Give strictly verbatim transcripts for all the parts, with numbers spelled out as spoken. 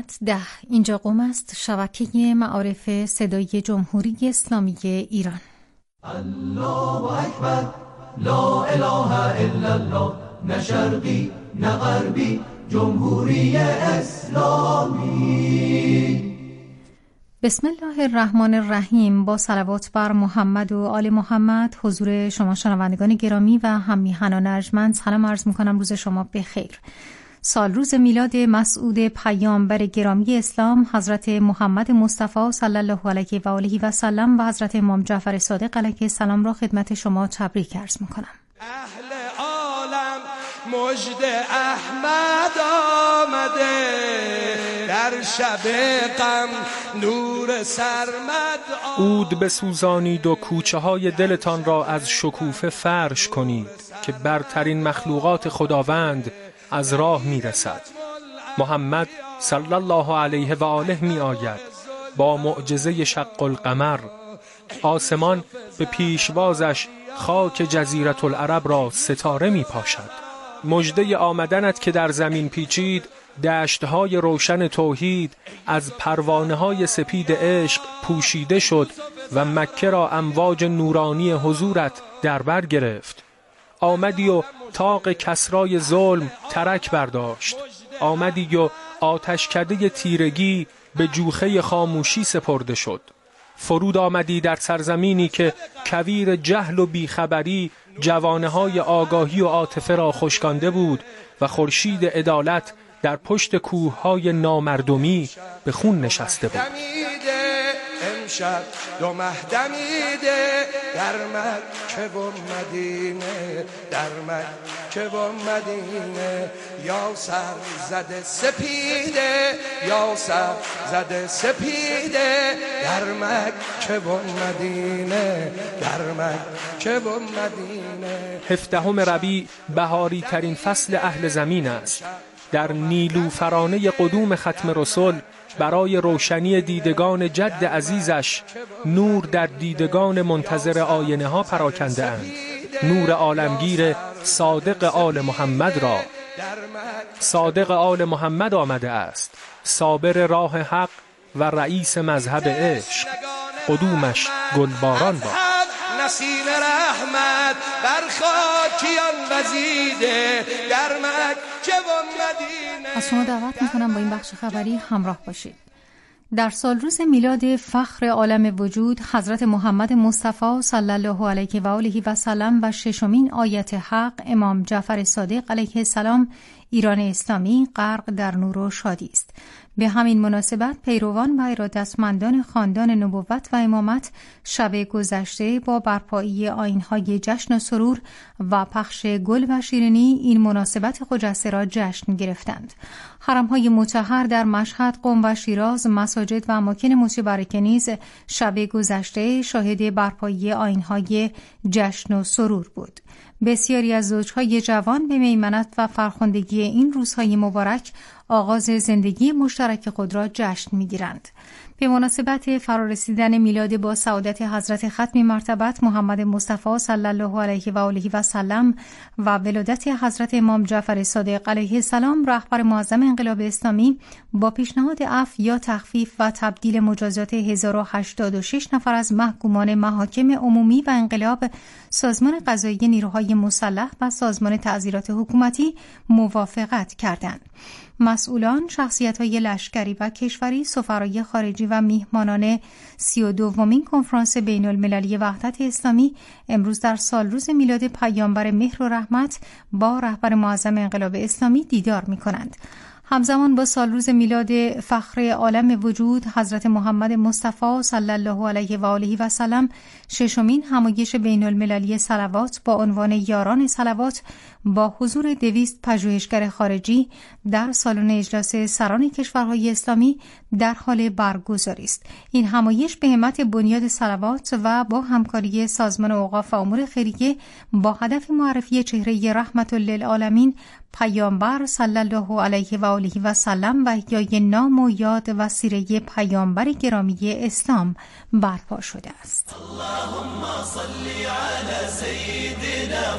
ساعت ده. اینجا قم است، شبکه معارف صدای جمهوری اسلامی ایران. الله اکبر، لا اله الا الله، نه شرقی نه غربی، جمهوری اسلامی. بسم الله الرحمن الرحیم. با صلوات بر محمد و آل محمد حضور شما شنوندگان گرامی و هم میهنان ارجمند سلام عرض میکنم. روز شما بخیر. سال روز میلاد مسعود پیامبر گرامی اسلام حضرت محمد مصطفی صلی الله علیه و آله و سلم و حضرت امام جعفر صادق علیه السلام را خدمت شما تبریک عرض میکنم. اهل عالم مجد احمد آمده، در شب غم نور سرمد عود بسوزانید و کوچه های دلتان را از شکوفه فرش کنید که برترین مخلوقات خداوند از راه می رسد. محمد صلی الله علیه و آله می آید با معجزه شق القمر. آسمان به پیشوازش خاک جزیرة العرب را ستاره می پاشد. مژده آمدنت که در زمین پیچید، دشتهای روشن توحید از پروانه‌های سپید عشق پوشیده شد و مکه را امواج نورانی حضورت در بر گرفت. آمدی و طاق کسرای ظلم ترک برداشت. آمدی و آتشکده تیرگی به جوخه خاموشی سپرده شد. فرود آمدی در سرزمینی که کویر جهل و بیخبری جوانه‌های آگاهی و عاطفه را خشکانده بود و خورشید عدالت در پشت کوههای نامردمی به خون نشسته بود. امشب دو مه دمیده در مکه و مدینه، در مکه و مدینه، یا سر زده سپیده، یا سر زده سپیده، در مکه و مدینه، در مکه و مدینه. هفدهم ربیع بهاری ترین فصل اهل زمین است. در نیلوفرانه قدوم ختم رسول برای روشنی دیدگان جد عزیزش نور در دیدگان منتظر آینه ها پراکنده اند. نور عالمگیر صادق آل محمد را. صادق آل محمد آمده است، صابر راه حق و رئیس مذهب عشق. قدومش گلباران باد. نسیم رحمت بر خاکیان وزیده، در مکه و مدینه. از شما دعوت میکنم با این بخش خبری همراه باشید. در سال روز میلاد فخر عالم وجود حضرت محمد مصطفی صلی الله علیه و آله و سلم و ششمین آیت حق امام جعفر صادق علیه السلام ایران اسلامی غرق در نور و شادی است. به همین مناسبت پیروان و ارادتمندان خاندان نبوت و امامت شب گذشته با برپایی آیین‌های جشن و سرور و پخش گل و شیرینی این مناسبت خجسته را جشن گرفتند. حرم‌های مطهر در مشهد، قم و شیراز، مساجد و اماکن متبرکه نیز شب گذشته شاهد برپایی آیین‌های جشن و سرور بود. بسیاری از زوجهای جوان به میمنت و فرخندگی این روزهای مبارک آغاز زندگی مشترک خود را جشن می‌گیرند. به مناسبت فرارسیدن میلاد با سعادت حضرت ختم مرتبت محمد مصطفی صلی الله علیه و آله و سلم و ولادت حضرت امام جعفر صادق علیه السلام رهبر معظم انقلاب اسلامی با پیشنهاد عفو یا تخفیف و تبدیل مجازات هزار و هشتاد و شش نفر از محکومان محاکم عمومی و انقلاب، سازمان قضایی نیروهای مسلح و سازمان تعزیرات حکومتی موافقت کردند. مسئولان، شخصیت‌های لشکری و کشوری، سفرای خارجی و میهمانان سی و دومین کنفرانس بین المللی وحدت اسلامی امروز در سال روز میلاد پیامبر مهر و رحمت با رهبر معظم انقلاب اسلامی دیدار می‌کنند. همزمان با سال روز میلاد فخر عالم وجود حضرت محمد مصطفی صلی الله علیه و آله و سلم ششمین همایش بین المللی صلوات با عنوان یاران صلوات با حضور دویست پژوهشگر خارجی در سالن اجلاس سران کشورهای اسلامی در حال برگزاری است. این همایش به همت بنیاد صلوات و با همکاری سازمان اوقاف و امور خیریه با هدف معرفی چهره رحمت للعالمین پیامبر صلی الله علیه و آله و سلم و احیای نام و یاد و سیره پیامبر گرامی اسلام برپا شده است. اللهم صل علی سیدنا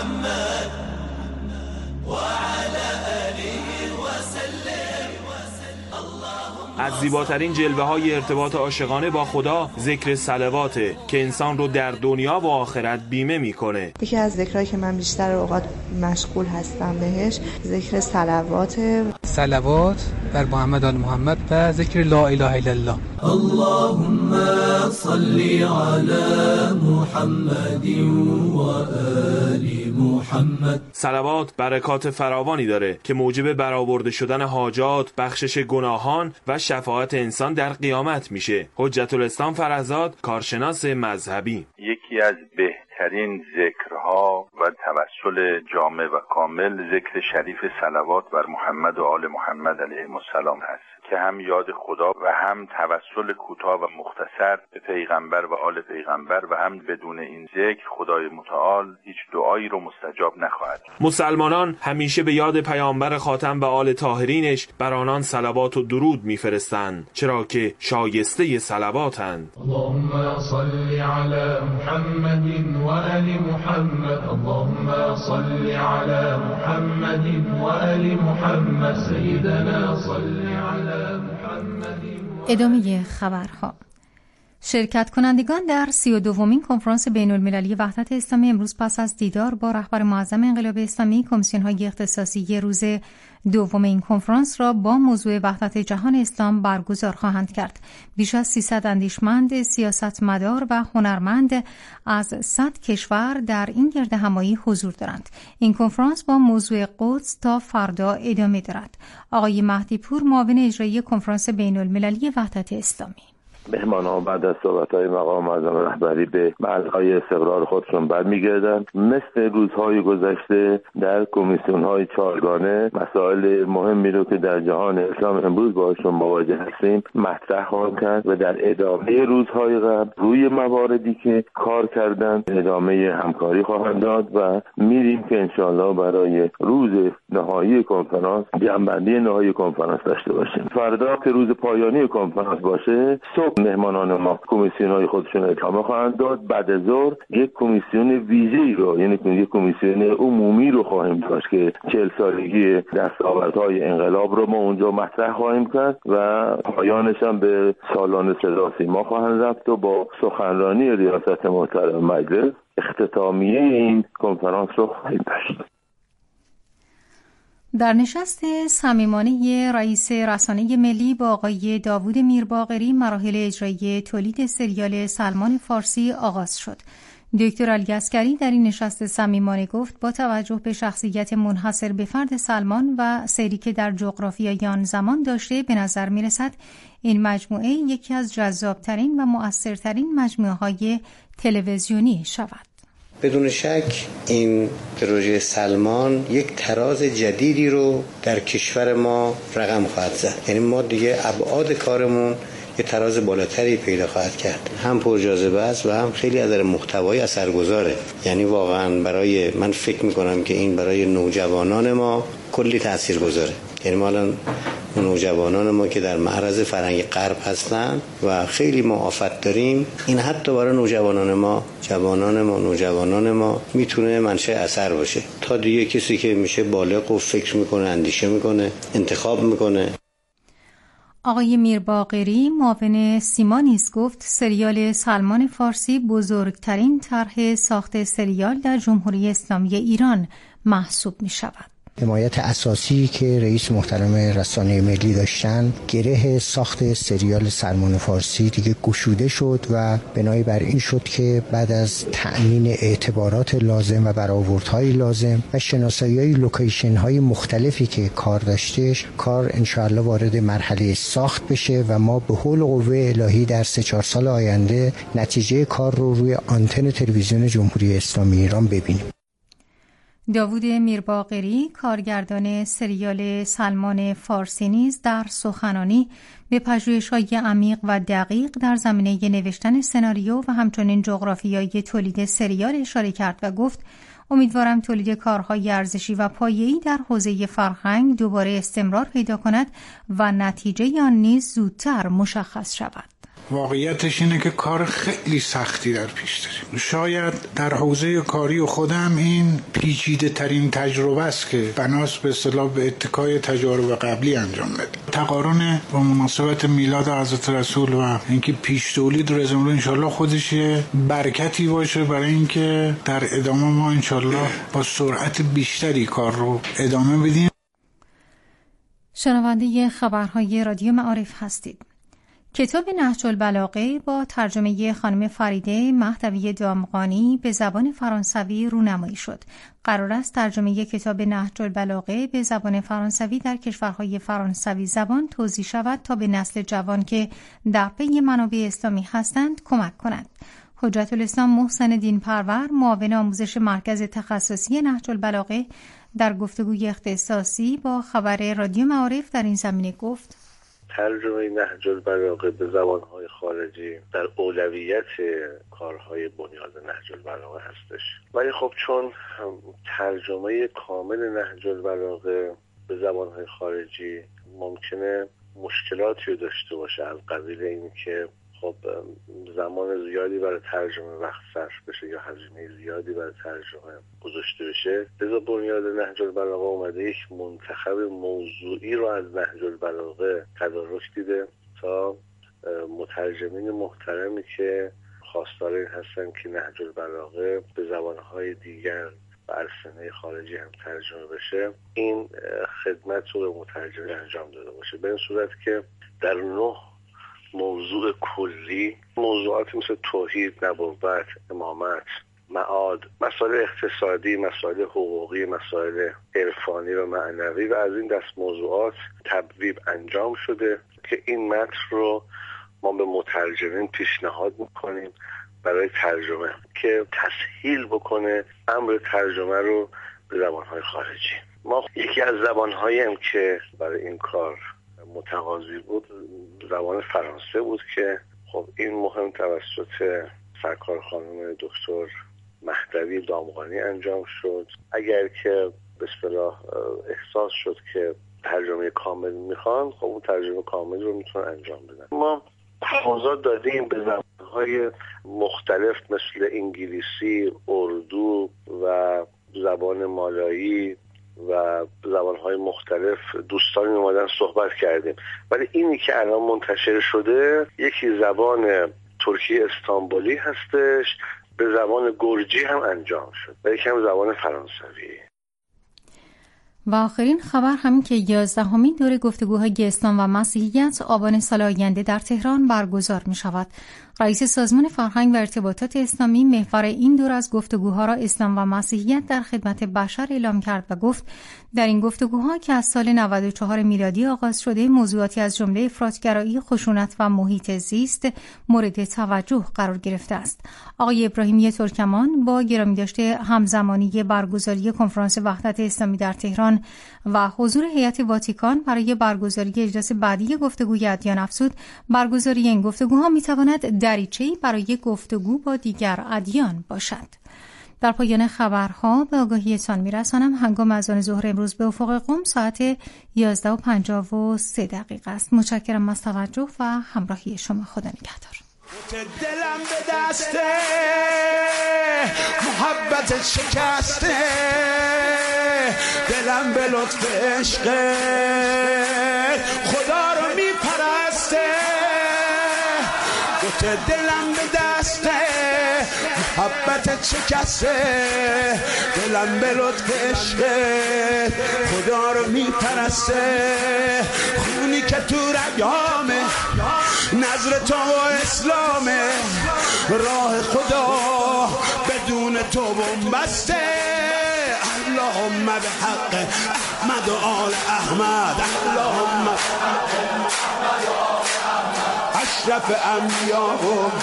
محمد و علی آله و سلم. الله از زیباترین جلوه‌های ارتباط عاشقانه با خدا ذکر صلواته که انسان رو در دنیا و آخرت بیمه میکنه. یکی از ذکرهایی که من بیشتر اوقات مشغول هستم بهش ذکر صلوات صلوات بر محمد آل محمد و ذکر لا اله الا الله. اللهم صل علی محمد و آل محمد. صلوات برکات فراوانی داره که موجب برآورده شدن حاجات، بخشش گناهان و شفاعت انسان در قیامت میشه. حجت الاسلام فرزاد، کارشناس مذهبی: یکی از بهترین ذکرها و توسل جامع و کامل ذکر شریف صلوات بر محمد و آل محمد علیهم السلام هست که هم یاد خدا و هم توسل کوتاه و مختصر به پیغمبر و آل پیغمبر و هم بدون این ذکر خدای متعال هیچ دعایی رو مستجاب نخواهد. مسلمانان همیشه به یاد پیامبر خاتم و آل طاهرینش بر آنان صلوات و درود میفرستند، چرا که شایسته صلواتند. اللهم صل علی محمد و آل محمد. اللهم صل علی محمد و آل محمد. سیدنا صل علی ادامه خبرها. شرکت کنندگان در سی و دومین کنفرانس بین المللی وحدت اسلامی امروز پس از دیدار با رهبر معظم انقلاب اسلامی کمیسیون‌های اختصاصی روز دوم این کنفرانس را با موضوع وحدت جهان اسلام برگزار خواهند کرد. بیش از سیصد اندیشمند، سیاستمدار و هنرمند از صد کشور در این گردهمایی حضور دارند. این کنفرانس با موضوع قدس تا فردا ادامه دارد. آقای مهدی پور، معاون اجرایی کنفرانس بین المللی وحدت اسلامی: مهمانان بعد از صحبت‌های مقام معظم رهبری به محل‌های استقرار خودشون برمیگردند. مثل روزهای گذشته در کمیسیون‌های چهارگانه مسائل مهمی رو که در جهان اسلام امروز باهاشون مواجه هستیم مطرح خواهند کرد و در ادامه روزهای قبل روی مواردی که کار کردن ادامه همکاری خواهند داد و میریم که انشاءالله برای روز نهایی کنفرانس جنبندی نهایی کنفرانس داشته باشیم. فردا که روز پایانی کنفرانس باشه، صبح مهمانان ما کمیسیون‌های خودشون ادامه خواهند داد. بعد از ظهر یک کمیسیون ویژه‌ای رو، یعنی یک کمیسیون عمومی رو خواهیم داشت که چهل سالگی دستاوردهای انقلاب رو ما اونجا مطرح خواهیم کرد و پایانش هم به سالن صدا سیما خواهند رفت و با سخنرانی ریاست محترم مجلس اختتامیه این کنفرانس رو خواهیم داشت. در نشست صمیمانه رئیس رسانه ملی با آقای داوود میرباقری مراحل اجرایی تولید سریال سلمان فارسی آغاز شد. دکتر علی عسکری در این نشست صمیمانه گفت با توجه به شخصیت منحصر به فرد سلمان و سیری که در جغرافیای آن زمان داشته، به نظر می رسد این مجموعه یکی از جذابترین و مؤثرترین مجموعه‌های تلویزیونی شود. بدون شک این پروژه سلمان یک تراز جدیدی رو در کشور ما رقم خواهد زد. یعنی ما دیگه ابعاد کارمون یه تراز بالاتری پیدا خواهد کرد. هم پرجاذبه است و هم خیلی از نظر محتوایی اثرگذاره. یعنی واقعا برای من فکر میکنم که این برای نوجوانان ما کلی تاثیرگذاره. یعنی ما الان نوجوانان ما که در معرض فرهنگ غرب هستن و خیلی ما آفت داریم، این حتی برای نوجوانان ما، جوانان ما، نوجوانان ما میتونه منشأ اثر باشه. تا دیگه کسی که میشه بالغ و فکر میکنه، اندیشه میکنه، انتخاب میکنه. آقای میرباقری معاون سیما نیز گفت سریال سلمان فارسی بزرگترین طرح ساخت سریال در جمهوری اسلامی ایران محسوب می شود. حمایت اساسی که رئیس محترم رسانه ملی داشتن، گره ساخت سریال سلمان فارسی دیگه گشوده شد و بنای بر این شد که بعد از تأمین اعتبارات لازم و برآوردهای لازم و شناسایی‌های لوکیشن‌های مختلفی که کار داشتش، کار انشاءالله وارد مرحله ساخت بشه و ما به حول قوه الهی در سه چهار سال آینده نتیجه کار رو روی آنتن تلویزیون جمهوری اسلامی ایران ببینیم. داوود میرباقری، کارگردان سریال سلمان فارسی نیز در سخنرانی به پژوهش‌های عمیق و دقیق در زمینه نوشتن سناریو و همچنین جغرافیای تولید سریال اشاره کرد و گفت امیدوارم تولید کارهای ارزشی و پایه‌ای در حوزه فرهنگ دوباره استمرار پیدا کند و نتیجه آن نیز زودتر مشخص شود. واقعیتش اینه که کار خیلی سختی در پیش داریم. شاید در حوزه کاری خودم این پیچیده ترین تجربه است که بناس به اصطلاح به اتکای تجارب قبلی انجام بده. تقارن با مناسبت میلاد حضرت رسول و اینکه پیش تولید رو ازمون انشالله خودش برکتی باشه برای اینکه در ادامه ما انشالله با سرعت بیشتری کار رو ادامه بدیم. شنونده خبرهای رادیو معارف هستید. کتاب نهج البلاغه با ترجمه خانم فریده مهدوی دامغانی به زبان فرانسوی رونمایی شد. قرار است ترجمه کتاب نهج البلاغه به زبان فرانسوی در کشورهای فرانسوی زبان توزیع شود تا به نسل جوان که در پی منابع اسلامی هستند کمک کند. حجت الاسلام محسن دین پرور، معاون آموزش مرکز تخصصی نهج البلاغه، در گفتگوی اختصاصی با خبر رادیو معارف در این زمینه گفت: ترجمه نهج البلاغه به زبانهای خارجی در اولویت کارهای بنیاد نهج البلاغه هستش، ولی خب چون ترجمه کامل نهج البلاغه به زبانهای خارجی ممکنه مشکلاتی رو داشته باشه، از قبیل این که خب زمان زیادی برای ترجمه وقت صرف بشه یا هزینه زیادی برای ترجمه گذاشته بشه، لذا بنیاد نهج البلاغه اومده یک منتخب موضوعی رو از نهج البلاغه تدارک دیده تا مترجمین محترمی که خواستار این هستن که نهج البلاغه به زبانهای دیگر و السنه خارجی هم ترجمه بشه، این خدمت رو به مترجمین انجام داده باشه، به این صورت که در نه موضوع کلی، موضوعاتی مثل توحید، نبوت، امامت، معاد، مسائل اقتصادی، مسائل حقوقی، مسائل عرفانی و معنوی و از این دست موضوعات تبویب انجام شده که این متن رو ما به مترجمین پیشنهاد میکنیم برای ترجمه که تسهیل بکنه امر ترجمه رو به زبانهای خارجی. ما یکی از زبانهایی هم که برای این کار متقاضی بود زبان فرانسه بود که خب این مهم توسط سرکار خانم دکتر مهدوی دامغانی انجام شد. اگر که به اصطلاح احساس شد که ترجمه کامل میخوان، خب اون ترجمه کامل رو میتونن انجام بدن. ما تفاوضات دادیم به زبانهای مختلف مثل انگلیسی، اردو و زبان مالایی و زبانهای مختلف. دوستانی اومدن صحبت کردیم، ولی اینی که الان منتشر شده یکی زبان ترکی استانبولی هستش، به زبان گرجی هم انجام شد و یکی هم زبان فرانسوی. و آخرین خبر همین که یازدهمین دوره گفتگوهای اسلام و مسیحیت آبان سال آینده در تهران برگزار می شود. رئیس سازمان فرهنگ و ارتباطات اسلامی محور این دور از گفتگوها را اسلام و مسیحیت در خدمت بشر اعلام کرد و گفت در این گفتگوها که از سال نود و چهار میلادی آغاز شده، موضوعاتی از جمله افراطگرایی، خشونت و محیط زیست مورد توجه قرار گرفته است. آقای ابراهیمی ترکمان با گرامی داشته همزمانی برگزاری کنفرانس وحدت اسلامی در تهران و حضور هیئت واتیکان برای برگزاری اجلاس بعدی گفتگوی ادیان افزود برگزاری این گفتگوها میتواند دریچه‌ای برای گفتگو با دیگر ادیان باشد. در پایان خبرها به آگاهیتان میرسانم هنگام اذان ظهر امروز به افق قم ساعت یازده و پنجاه و سه دقیقه است. متشکرم از توجه و همراهی شما. خدا نگهدار. دلم به دسته محبت شکسته، دلم به لطف عشق خدا رو میپرسته، دلم به دسته محبت شکسته، دلم به لطف عشق خدا رو میپرسته، خونی که تو رگامه نظر تو و اسلامه، راه خدا بدون تو بنبسته، اللهم به حق احمد و آل احمد، اللهم به حق احمد و آل احمد، اشرف انبیا.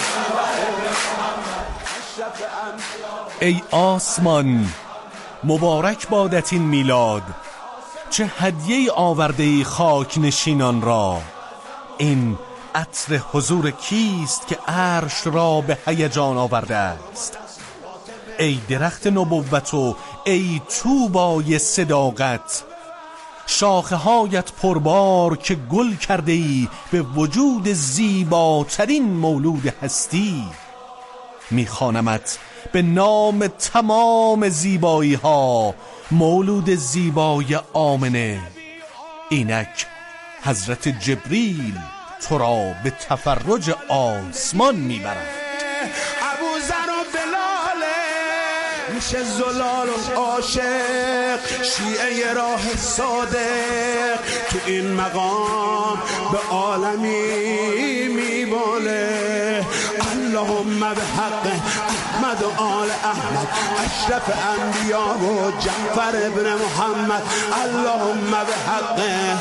ای آسمان مبارک بادت این میلاد، چه هدیه آورده ای خاک نشینان را، این عطر حضور کیست که عرش را به هیجان آورده است، ای درخت نبوت و ای طوبای صداقت، شاخه هایت پربار که گل کرده ای به وجود زیباترین مولود هستی. میخوانمت به نام تمام زیبایی ها مولود زیبای آمنه. اینک حضرت جبریل تو را به تفرج آسمان میبرد. ابوذر و بلاله میشه زلال و عاشق، شیعه راه صادق تو این مقام به عالمی میباله. اللهم به حق احمد و آل احمد اشرف انبیا و جعفر ابن محمد. اللهم به حق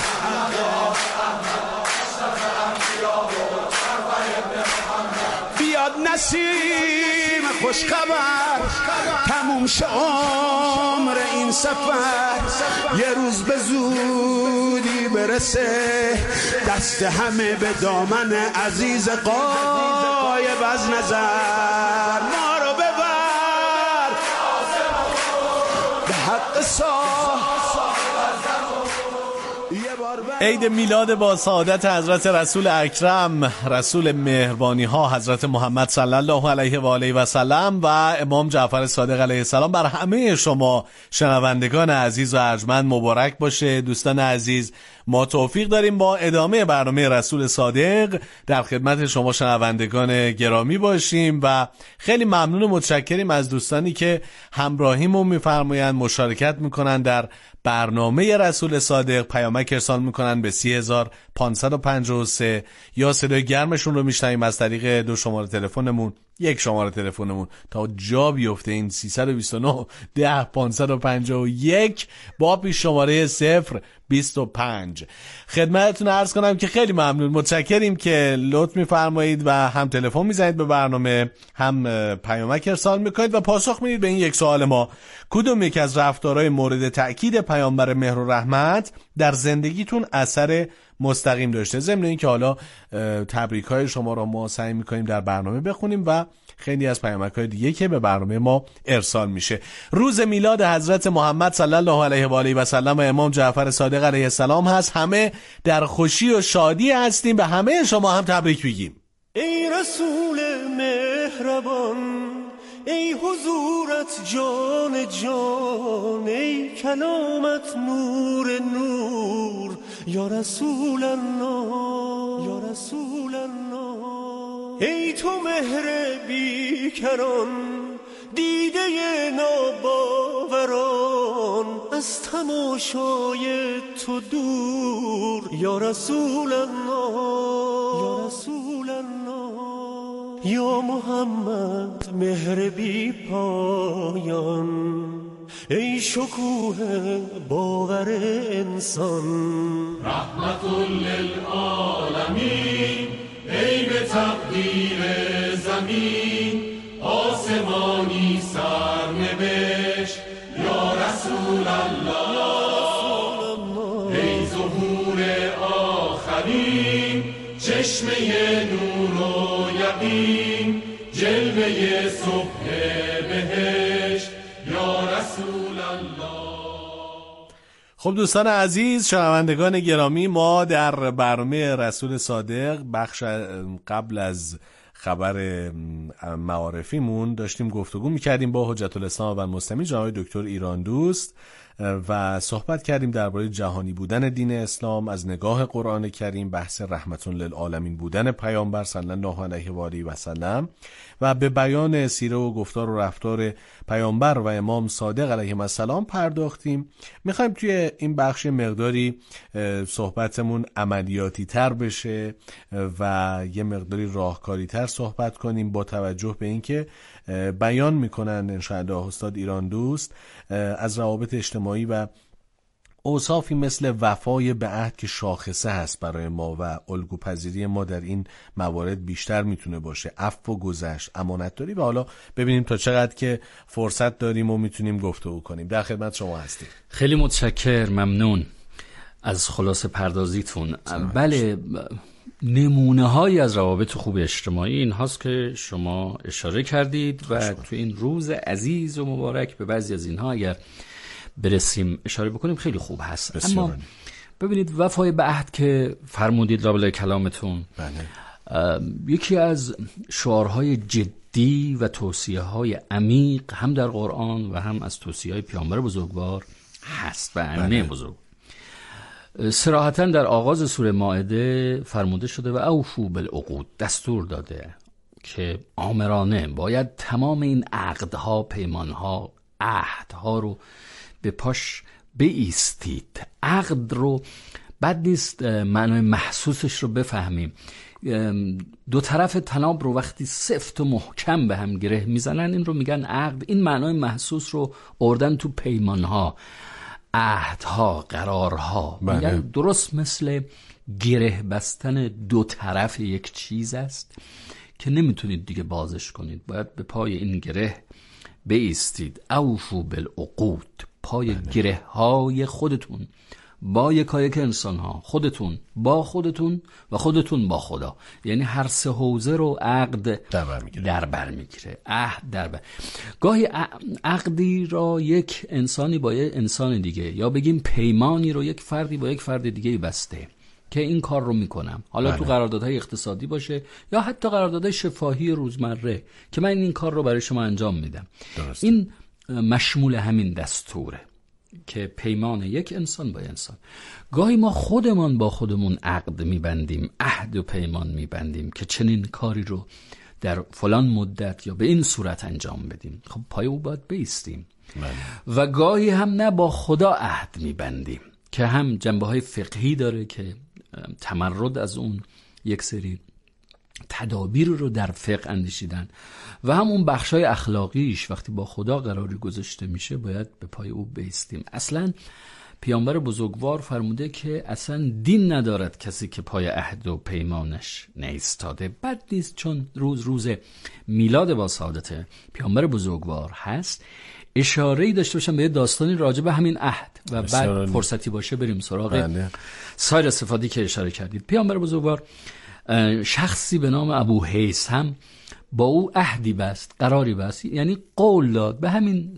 بیاد نسیم خوش خبر، تموم شه عمر این سفر، یه روز به زودی برسه دست همه به دامن عزیز غایب از نظر. ما رو ببر به حق صاحب. عید میلاد با سعادت حضرت رسول اکرم، رسول مهربانی ها حضرت محمد صلی الله علیه و آله و سلم و امام جعفر صادق علیه السلام بر همه شما شنوندگان عزیز و ارجمند مبارک باشه. دوستان عزیز، ما توفیق داریم با ادامه برنامه رسول صادق در خدمت شما شنوندگان گرامی باشیم و خیلی ممنون و متشکریم از دوستانی که همراهیمون میفرمایند، مشارکت میکنن در برنامه رسول صادق، پیامک ارسال میکنن به سی هزار پانصد و پنجاه و سه یا صدای گرمشون رو میشنویم از طریق دو شماره تلفنمون، یک شماره تلفنمون تا جا بیفته این سیصد و بیست و نه ده پانصد و پنجاه و یک با پیش شماره صفر بیست و پنج. خدمتتون عرض کنم که خیلی ممنون، متشکریم که لطف میفرمایید و هم تلفن میزنید به برنامه، هم پیامک ارسال میکنید و پاسخ میدید به این یک سوال ما: کدوم یک از رفتارهای مورد تأکید پیامبر مهر و رحمت در زندگیتون اثر مستقیم داشته؟ ضمن اینکه حالا تبریک‌های شما را ما سعی می‌کنیم در برنامه بخونیم و خیلی از پیامک‌های دیگه که به برنامه ما ارسال میشه. روز میلاد حضرت محمد صلی الله علیه و آله و سلم و امام جعفر صادق علیه السلام هست. همه در خوشی و شادی هستیم، به همه شما هم تبریک بگیم. ای رسول مهربان، ای حضورت جان جان، ای کلامت نور نور، یا رسول الله یا رسول الله. ای تو مهر بیکران، دیده ناباوران، از تماشای تو دور، یا رسول الله یا رسول الله. یا محمد مهر بی پایان، ای شکوه باور انسان، رحمت للعالمین، ای به تقدیر زمین آسمانی سرنوشت، یا رسول الله، ای ظهور آخرین، چشمه نور و یقین، جلوه صبح بهشت، یا رسول الله. خب دوستان عزیز، شنوندگان گرامی، ما در برنامه رسول صادق بخش قبل از خبر معارفیمون داشتیم گفتگو میکردیم با حجت الاسلام و المسلمین جناب دکتر ایران دوست و صحبت کردیم درباره جهانی بودن دین اسلام از نگاه قرآن کریم، بحث رحمت للعالمین بودن پیامبر صلی الله علیه و آله و سلم و به بیان سیره و گفتار و رفتار پیامبر و امام صادق علیهم السلام پرداختیم. میخوایم توی این بخش مقداری صحبتمون عملیاتی تر بشه و یه مقداری راهکاری تر صحبت کنیم با توجه به اینکه بیان میکنن انشاءالله استاد ایران دوست از روابط اجتماعی و اوصافی مثل وفای به عهد که شاخصه هست برای ما و الگوپذیری ما در این موارد بیشتر میتونه باشه، عفو و گذشت، امانتداری، و حالا ببینیم تا چقدر که فرصت داریم و میتونیم گفتگو کنیم. در خدمت شما هستیم. خیلی متشکر، ممنون از خلاصه پردازیتون. بله، نمونه هایی از روابط خوب اجتماعی این هاست که شما اشاره کردید و تو این روز عزیز و مبارک به بعضی از اینها اگر برسیم اشاره بکنیم خیلی خوب هست. اما ببینید وفای به عهد که فرمودید لابلای کلامتون، بله. یکی از شعارهای جدی و توصیه‌های عمیق هم در قرآن و هم از توصیه‌های پیامبر بزرگوار هست و ائمه بزرگ. صراحتاً در آغاز سوره مائده فرموده شده و اوفوا بالعقود، دستور داده که آمرانه باید تمام این عقدها، پیمانها، عهدها رو به پاش بایستید. عقد رو بد نیست معنای محسوسش رو بفهمیم. دو طرف طناب رو وقتی سفت و محکم به هم گره میزنن این رو میگن عقد. این معنای محسوس رو آوردن تو پیمانها، عهدها، قرارها. میگن درست مثل گره بستن دو طرف یک چیز است که نمیتونید دیگه بازش کنید، باید به پای این گره بایستید. اوفوا بالعقود، پای گره های خودتون با یکایک انسان ها، خودتون با خودتون و خودتون با خدا، یعنی هر سه حوزه رو عقد در بر میگیره. در بر میگیره عهد در بر. گاهی عقدی را یک انسانی با یک انسان دیگه، یا بگیم پیمانی رو یک فردی با یک فرد دیگه بسته که این کار رو میکنم، حالا بله. تو قراردادهای اقتصادی باشه یا حتی قراردادهای شفاهی روزمره که من این کار رو برای شما انجام میدم. درسته. این مشمول همین دستوره که پیمان یک انسان با انسان. گاهی ما خودمان با خودمون عقد میبندیم، عهد و پیمان میبندیم که چنین کاری رو در فلان مدت یا به این صورت انجام بدیم. خب پای او باید بایستیم. بله. و گاهی هم نه با خدا عهد میبندیم که هم جنبه های فقهی داره که تمرد از اون یک سری تدابیر رو در فقه اندیشیدن و هم اون بخشای اخلاقیش وقتی با خدا قراری گذاشته میشه باید به پای او بایستیم. اصلا پیامبر بزرگوار فرموده که اصلا دین ندارد کسی که پای عهد و پیمانش نایستاده. بد نیست چون روز روز میلاد با سعادت پیامبر بزرگوار هست اشاره‌ای داشته باشم به یه داستانی راجع به همین عهد و بعد فرصتی باشه بریم سراغ سایر صفاتی که اشاره کردید. پیامبر بزرگوار شخصی به نام ابو هیثم با او عهدی بست، قراری بست، یعنی قول داد به همین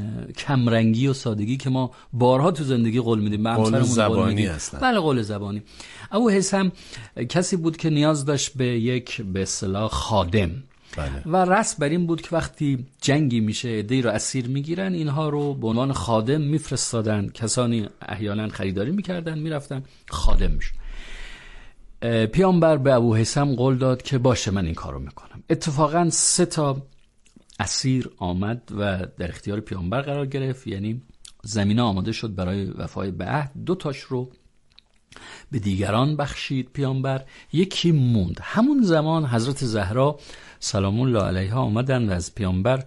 کمرنگی و سادگی که ما بارها تو زندگی قول میدیم، به قول زبانی هستن. بله قول زبانی. ابو هیثم کسی بود که نیاز داشت به یک به اصطلاح خادم. بله. و رسم بر این بود که وقتی جنگی میشه عده‌ای رو اسیر میگیرن، اینها رو به عنوان خادم میفرستادن، کسانی احیانا خریداری میکردن میرفتن خادم میشن. پیامبر به ابو هیثم قول داد که باشه من این کارو میکنم. اتفاقا سه تا اسیر آمد و در اختیار پیامبر قرار گرفت، یعنی زمینه آماده شد برای وفای به عهد. دو تاش رو به دیگران بخشید پیامبر، یکی موند. همون زمان حضرت زهرا سلام الله علیها آمدن و از پیامبر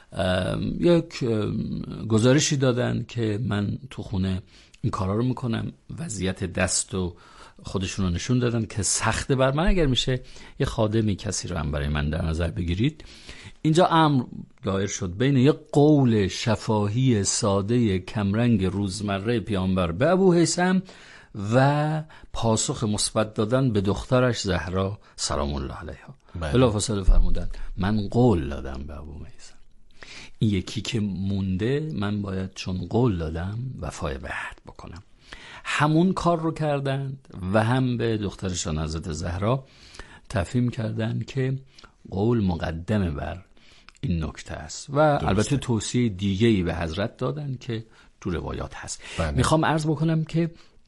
یک گزارشی دادن که من تو خونه این کارا رو میکنم. وضعیت دست و خودشون رو نشون دادن که سخته بر من، اگر میشه یه خادمی کسی رو هم برای من در نظر بگیرید. اینجا امر دایر شد بین یک قول شفاهی ساده کمرنگ روزمره پیامبر به ابو هیثم و پاسخ مثبت دادن به دخترش زهرا سلام الله علیها. بلافاصله فرمودن من قول دادم به ابو هیثم، این یکی که مونده من باید چون قول دادم وفای به عهد بکنم. همون کار رو کردند و هم به دخترشان حضرت زهرا تفهیم کردند که قول مقدمه بر این نکته است و درسته. البته توصیه دیگه‌ای به حضرت دادن که تو روایات هست. بله. میخوام عرض بکنم که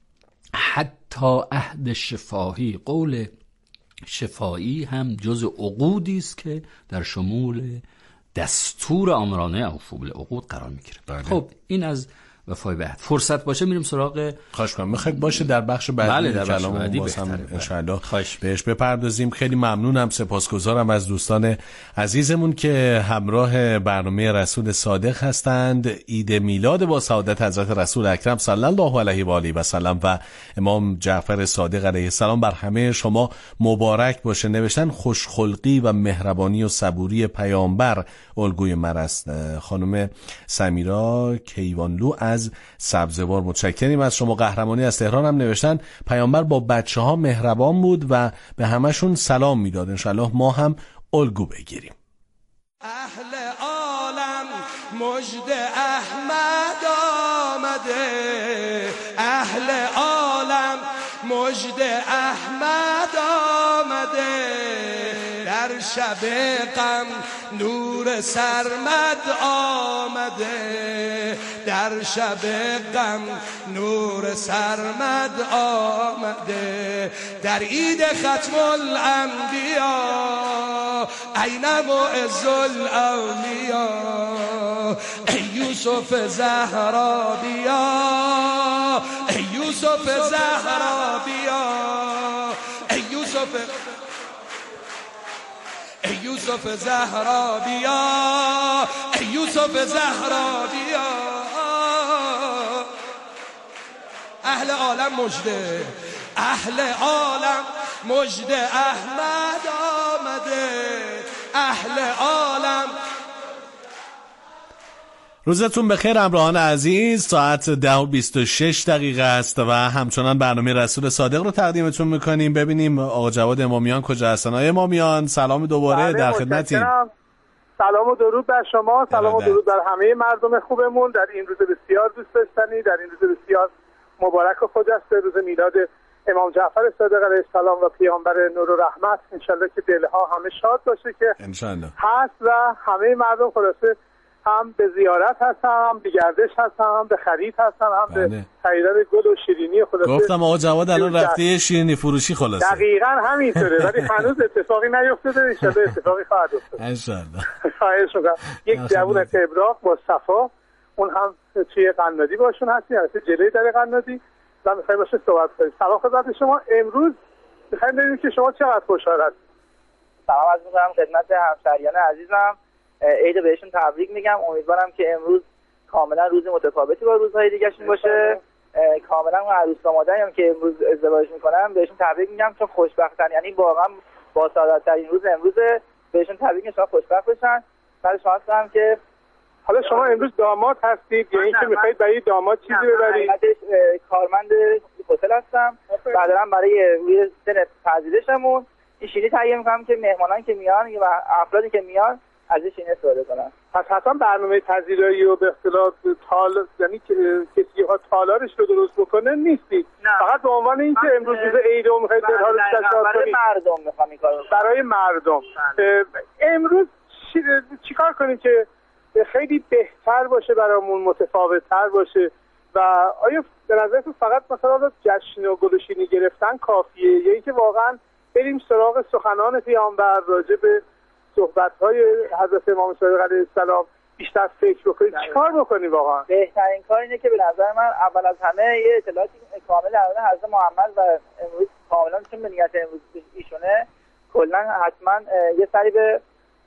حتی عهد شفاهی، قول شفاهی هم جزء عقودی است که در شمول دستور آمرانه اوفوا بالعقود قرار میگیره. بله. خب این از وفای به عهد. فرصت باشه میریم سراغ خواهش کنم میخواید باشه در بخش بعدی. بله در بخش بعدی بهتره ان شاء الله بهش بپردازیم. خیلی ممنونم، سپاسگزارم از دوستان عزیزمون که همراه برنامه رسول صادق هستند. عید میلاد با سعادت حضرت رسول اکرم صلی الله علیه و آله و سلم و امام جعفر صادق علیه السلام بر همه شما مبارک باشه. نوشتن خوشخلقی و مهربانی و صبوری پیامبر الگوی من است. خانم سمیرا کیوانلو از سبزوار متشکریم از شما. قهرمانی از تهران هم نوشتن پیامبر با بچه ها مهربان بود و به همشون سلام میداد. انشالله ما هم الگو بگیریم. اهل عالم مجد احمد آمده، اهل عالم مجد احمد آمده، در شب غم نور سرمد آمده، در شب غم نور سرمد آمده، در عید ختم الانبیا این معز الاولیا، ای یوسف زهرا بیا، ای یوسف زهرا بیا، ای یوسف ای یوسف زهرا بیا، ای یوسف زهرا بیا، اهل عالم مجده، اهل عالم مجده احمد آمده، اهل عالم. روزتون بخیر همراهان عزیز، ساعت ده و بیست و شش دقیقه است و همچنان برنامه رسول صادق رو تقدیمتون میکنیم. ببینیم آقا جواد امامیان کجا هستن. آقا امامیان سلام دوباره، در خدمتیم. سلام و درود بر شما، سلام و درود بر همه مردم خوبمون در این روز بسیار دوست داشتنی، در این روز بسیار مبارک و خجسته، روز میلاد امام جعفر صادق علیه السلام و پیامبر نور و رحمت. انشالله که دلها همه شاد باشه که انشالله هست و همه مردم خلاصه هم به زیارت هستن، هم به گردش هستن، هم به خرید هستن، هم بله. به خریدن گل و شیرینی. خلاصه گفتم آقا جواد الان رفته شیرینی فروشی خلاصه. دقیقاً همینطوره ولی هنوز اتفاقی نیفتاده، ان شاء الله اتفاقی خواهد افتاد ان شاء الله. خواهش می‌کنم. یک جوون تبراق با صفا، اون هم توی قنادی باشون هستی، هستی جلوی در قنادی و می‌خوایم باشه صحبت کنیم. سلام خدمت شما. امروز می‌خوایم ببینیم که شما چقدر خوشحال هستید. سلام عرض می‌کنم خدمت همشهریان عزیزم. عید بهشون تبریک میگم. امیدوارم که امروز کاملا روز متفاوتی با روزهای دیگه‌شون باشه. کاملا اون عروس دامادایی هم که امروز ازدواج میکنن بهشون تبریک میگم، چون خوشبختن، یعنی واقعا با سعادت‌ترین روز امروز بهشون تبریک میگم، خوشبخت بشن. بعد شما هستم که حالا شما امروز داماد هستید یا اینکه میخواید برای داماد چیزی ببرید؟ کارمند هتل هستم. بعداً برای روی سن پذیرشمون این شیرینی تهیه میکنم که مهمانان که میان و افرادی که میان از این شیرینی استفاده کنن. پس حتما برنامه پذیرایی و به اصطلاح تال، یعنی کسی ها تالارش رو درست بکنه نیستید، فقط به عنوان اینکه امروز روز عید و میخواید دلها رو تشکر برای مردم میخوام این کارو برای مردم. امروز چیکار کنیم که خیلی بهتر باشه برامون، متفاوت‌تر باشه؟ و آیا به نظرتون فقط مثلا جشن و گلوشینی گرفتن کافیه یا اینکه واقعا بریم سراغ سخنان پیامبر راجع به صحبت‌های حضرت امام صادق علیه السلام بیشتر فکر بکنیم؟ چیکار بکنیم واقعا؟ بهترین کار اینه که به نظر من اول از همه یه اطلاعاتی کامل درباره حضرت محمد و امروز کاملا چون به نیت امروز ایشونه کلا حتما یه سری به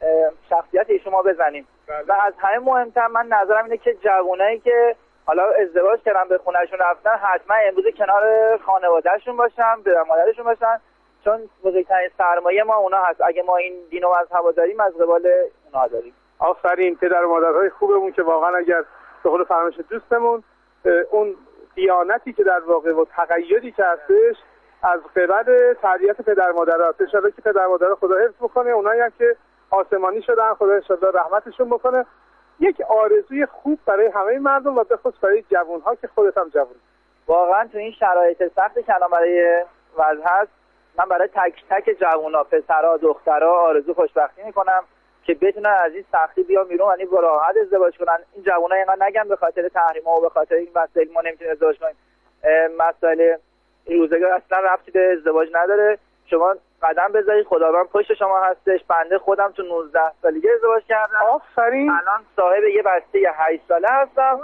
شخصیت ایشون ما بزنیم. و از همه مهمتر من نظرم اینه که جوانایی که حالا ازدواج کردن به خونهشون رفتن حتما امروز کنار خانوادهشون باشن، پدر مادرشون باشن، چون بزرگترین سرمایه ما اونا هست. اگه ما این دین و مذهب داریم از قبال اونا داریم. آفرین پدر و مادرهای خوبمون که واقعا اگر به قول فرمایش دوستمون اون دیانتی که در واقع و تقیدی که هستش از قبل تربیت پدر مادرها، ان شاءالله که پدر مادرها خدا حفظ بکنه، اونایی هم که آسمانی شدن خدا ان شاءالله رحمتشون بکنه. یک آرزوی خوب برای همه مردم و به خصوص برای جوان‌ها که خودت هم جوونی. واقعا تو این شرایط سختی که الان برای وضع هست، من برای تک تک جوونا، پسرها، دخترها آرزو خوشبختی میکنم که بتونن از این سختی بیان بیرون، یعنی با راحت ازدواج کنن. این جوونا اینقدر نگن به خاطر تحریم‌ها و به خاطر این مسائل ما نمیتونیم ازدواج کنیم. مسائل روزگار اصلا ربطی به ازدواج نداره. شما قدم بذارید، خداوند پشت شما هستش. بنده خودم تو نوزده سالگی ازدواج کردم. آفرین. الان صاحب یه بچه هشت ساله هستم.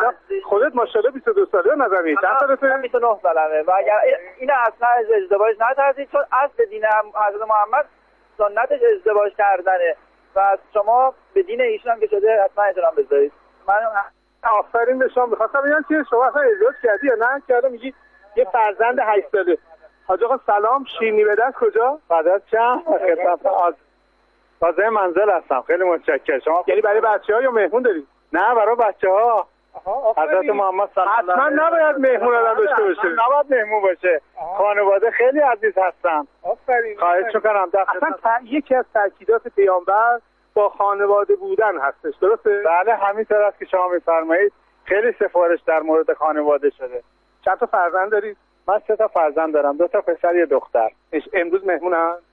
خودت ماشاءالله بیست و دو ساله نظری چند سالته؟ بیست و نه سالمه. و اگر این اصلا از ازدواج نترسید، چون اصل دین حضرت محمد سنتش ازدواج کردنه و شما به دین ایشون هم که شده حتما احترام بذارید. من آفرین به شما. می‌خواستم بگم که شما اصلا ازدواج کردی یا نه کردی؟ میگی یه فرزند هشت ساله. حاج آقا سلام، شیرینی به دست کجا؟ بعد چند خدمت از بازه منزل هستم. خیلی متشکرم. شما یعنی برای بچه‌ها یا مهمون دارید؟ نه برای بچه‌ها. حضرت محمد صلی الله علیه و حتما نباید مهمون آدم داشته باشه. نباید مهمون باشه. خانواده خیلی عزیز هستن. آفرین. خواهش می‌کنم. اصلا تا... یکی از تاکیدات پیامبر با خانواده بودن هستش، درسته؟ بله همینطور است که شما میفرمایید. خیلی سفارش در مورد خانواده شده. چند تا فرزند دارید؟ من سه تا فرزند دارم، دو تا پسر یه دختر. امروز مهمونن؟